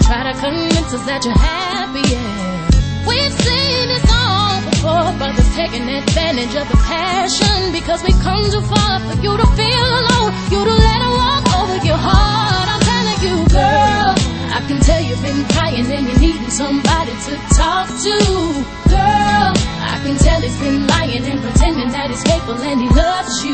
try to convince us that you're happy, yeah. We've seen this all before, brothers taking advantage of the passion, because we've come too far for you to feel alone, you to let it walk over your heart. I'm telling you, girl, I can tell you've been crying and you're needing somebody to talk to. Girl, I can tell he's been lying and pretending that he's faithful and he loves you.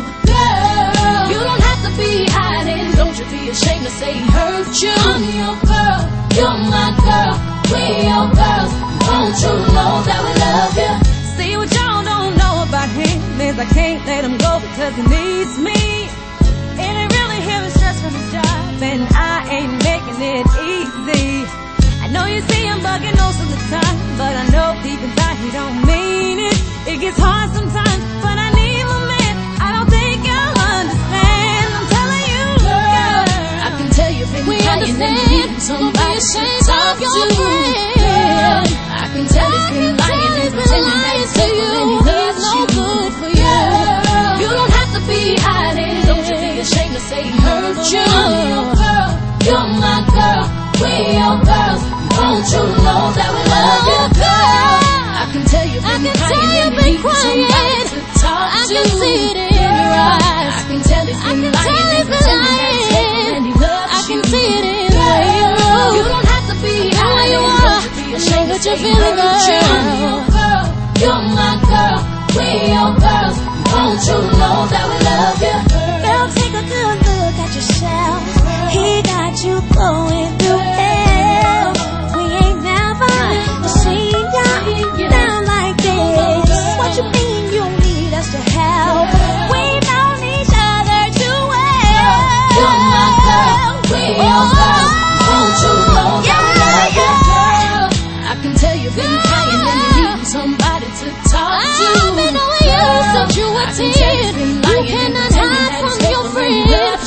Girl, you don't have to be hiding, don't you be ashamed to say he hurt you. I'm your girl, you're my girl, we your girls, won't you know that we love you? See, what y'all don't know about him is I can't let him go because he needs me. It ain't really him, it's stress from his job, and I ain't making it easy. I know you see him bugging most of the time, but I know deep inside he don't mean it. It gets hard sometimes, but I need my man. I don't think you'll understand. I'm telling you, girl, I can tell you've been crying and you need somebody to talk to. Girl, I can tell he's been lying and pretending that he's faithful and he loves you. Good for you. Girl, you don't have to be hiding, don't you be ashamed to say he hurt you. I'm your girl, you're my girl, we your girls, won't you know that we love you? Girl, I can tell you've been crying and you need somebody to talk to. I can see it in your eyes. I can tell he's been lying and pretending that he's faithful and he loves you. I can see it in the way you look. You don't have to be hiding, don't you be ashamed to say he hurt you. I'm your girl, you're my girl, we your girls, won't you know that we love you? Girl, take a good look at yourself. He got you going through hell. We ain't never seen you down like this. What you mean you need us to help? We've known each other too well. You're my girl, we your girls, won't you know that we love you? Girl, I can tell you've been crying and you need somebody to talk to. I've been knowing you since you were 10. You cannot hide from your friends.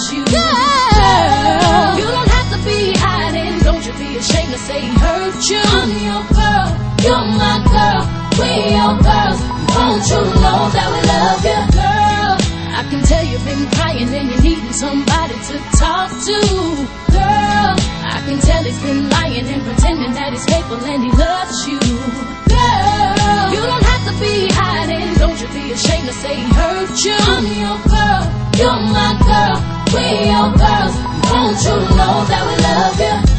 Girl, you don't have to be hiding, don't you be ashamed to say he hurt you. I'm your girl, you're my girl, we your girls, won't you know that we love you? Girl, I can tell you've been crying and you're needing somebody to talk to. Girl, I can tell he's been lying and pretending that he's faithful and he loves you. Girl, you don't have to be hiding, don't you be ashamed to say he hurt you. I'm your girl, you're my girl, we your girls, won't you know that we love you?